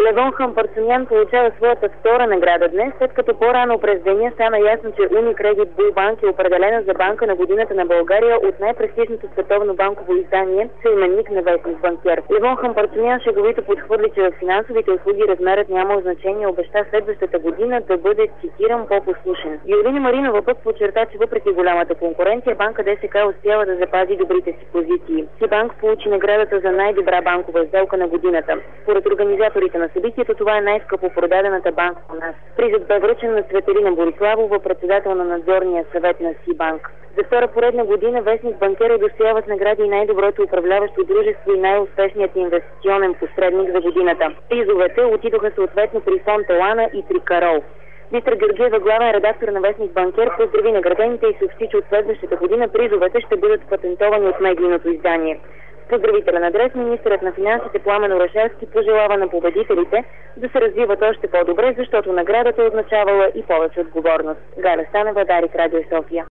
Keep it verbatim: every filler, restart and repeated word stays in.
Левон Хампарцумян получава своята втора награда днес, след като по-рано през деня стана ясно, че Unicredit Bull Bank е определена за банка на годината на България от най-престижното световно банково издание, съименник на вестник Банкер. Левон Хампарцумян шеговито подхвърли, че в финансовите услуги размерът няма значение, обеща следващата година да бъде, цитирам, по-послушен. Виолина Маринова пък подчерта, че въпреки голямата конкуренция, банка ДСК успява да запази добрите си позиции. Сибанк получи наградата за най-добра банкова сделка на годината. Според организаторите на събитието, това е най-скъпо продадената банка у нас. Призът бе връчен на Цветелина Бориславова, председател на надзорния съвет на Сибанк. За втора поредна година вестник Банкер удостоява с награди и най-доброто управляващо дружество и най-успешният инвестиционен посредник за годината. Призовете отидоха съответно при фонд Елана и при Карол. Мистер Георгиева, главен редактор на вестник Банкер, поздрави наградените и съобщи, че от следващата година призовете ще бъдат патентовани от медийното издание. Поздравителен адрес министърът на финансите Пламен Орешарски пожелава на победителите да се развиват още по-добре, защото наградата е означавала и повече отговорност. Галя Станева, Дарик, Радио София.